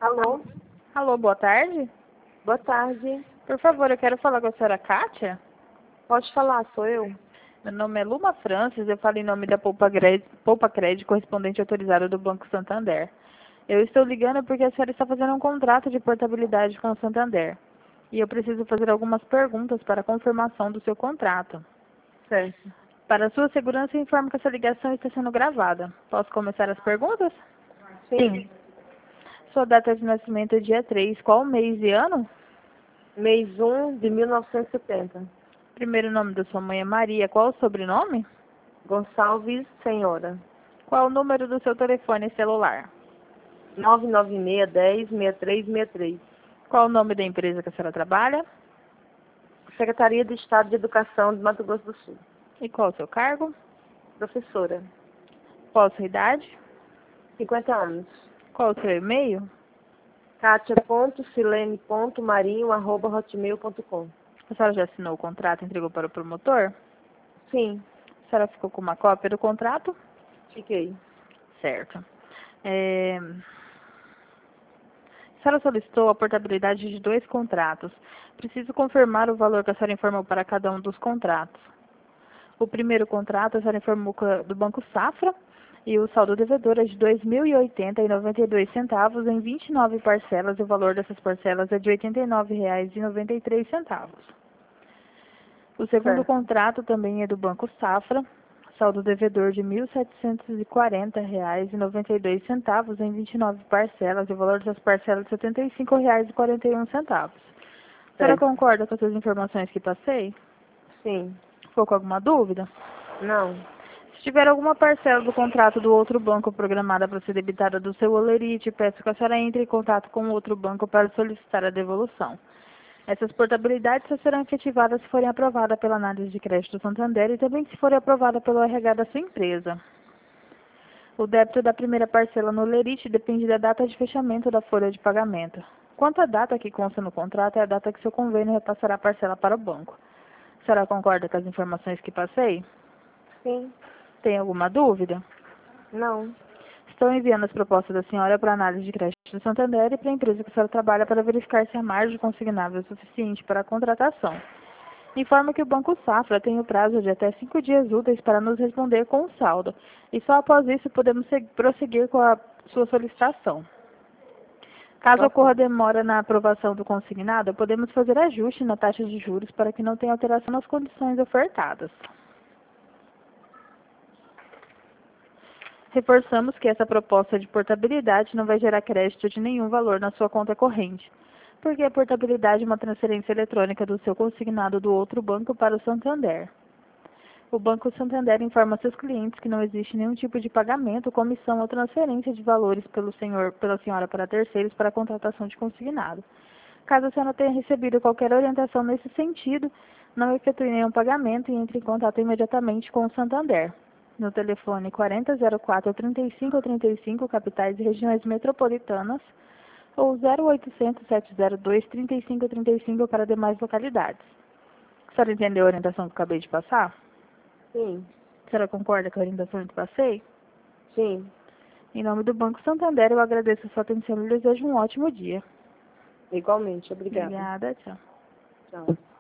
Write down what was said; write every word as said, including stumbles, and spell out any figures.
Alô? Alô, boa tarde. Boa tarde. Por favor, eu quero falar com a senhora Kátia. Pode falar, sou eu? Meu nome é Luma Francis, eu falo em nome da Poupa Crédito, Poupa Crédito, correspondente autorizado do Banco Santander. Eu estou ligando porque a senhora está fazendo um contrato de portabilidade com o Santander. E eu preciso fazer algumas perguntas para a confirmação do seu contrato. Certo. Para a sua segurança, eu informo que essa ligação está sendo gravada. Posso começar as perguntas? Sim. Sua data de nascimento é dia três. Qual mês e ano? Mês um de mil novecentos e setenta. Primeiro nome da sua mãe é Maria. Qual o sobrenome? Gonçalves Senhora. Qual o número do seu telefone celular? nove nove seis, dez, sessenta e três sessenta e três. Qual o nome da empresa que a senhora trabalha? Secretaria de Estado de Educação de Mato Grosso do Sul. E qual o seu cargo? Professora. Qual a sua idade? cinquenta anos. Qual o seu e-mail? katia ponto silene ponto marinho arroba hotmail ponto com. A senhora já assinou o contrato e entregou para o promotor? Sim. A senhora ficou com uma cópia do contrato? Fiquei. Certo. É... A senhora solicitou a portabilidade de dois contratos. Preciso confirmar o valor que a senhora informou para cada um dos contratos. O primeiro contrato a senhora informou do Banco Safra e o saldo devedor é de dois mil e oitenta reais e noventa e dois centavos em vinte e nove parcelas e o valor dessas parcelas é de oitenta e nove reais e noventa e três centavos. O segundo Certo. contrato também é do Banco Safra, saldo devedor de mil setecentos e quarenta reais e noventa e dois centavos em vinte e nove parcelas e o valor dessas parcelas é de setenta e cinco reais e quarenta e um centavos. A senhora Certo. concorda com essas informações que passei? Sim. Ficou com alguma dúvida? Não. Se tiver alguma parcela do contrato do outro banco programada para ser debitada do seu olerite, peço que a senhora entre em contato com o outro banco para solicitar a devolução. Essas portabilidades só serão efetivadas se forem aprovadas pela análise de crédito do Santander e também se forem aprovadas pelo R H da sua empresa. O débito da primeira parcela no olerite depende da data de fechamento da folha de pagamento. Quanto à data que consta no contrato, é a data que seu convênio repassará a parcela para o banco. A senhora concorda com as informações que passei? Sim. Tem alguma dúvida? Não. Estou enviando as propostas da senhora para análise de crédito do Santander e para a empresa que a senhora trabalha para verificar se a margem consignável é suficiente para a contratação. Informo que o Banco Safra tem o prazo de até cinco dias úteis para nos responder com o saldo, e só após isso podemos prosseguir com a sua solicitação. Caso Ok. ocorra demora na aprovação do consignado, podemos fazer ajuste na taxa de juros para que não tenha alteração nas condições ofertadas. Reforçamos que essa proposta de portabilidade não vai gerar crédito de nenhum valor na sua conta corrente, porque a portabilidade é uma transferência eletrônica do seu consignado do outro banco para o Santander. O Banco Santander informa seus clientes que não existe nenhum tipo de pagamento, comissão ou transferência de valores pelo senhor, pela senhora para terceiros para a contratação de consignado. Caso a senhora tenha recebido qualquer orientação nesse sentido, não efetue nenhum pagamento e entre em contato imediatamente com o Santander. No telefone quarenta zero quatro, trinta e cinco trinta e cinco, capitais e regiões metropolitanas, ou zero oitocentos, sete zero dois, trinta e cinco trinta e cinco para demais localidades. A senhora entendeu a orientação que eu acabei de passar? Sim. A senhora concorda com a orientação que passei? Sim. Em nome do Banco Santander, eu agradeço a sua atenção e lhe desejo um ótimo dia. Igualmente. Obrigada. Obrigada, tchau. Tchau.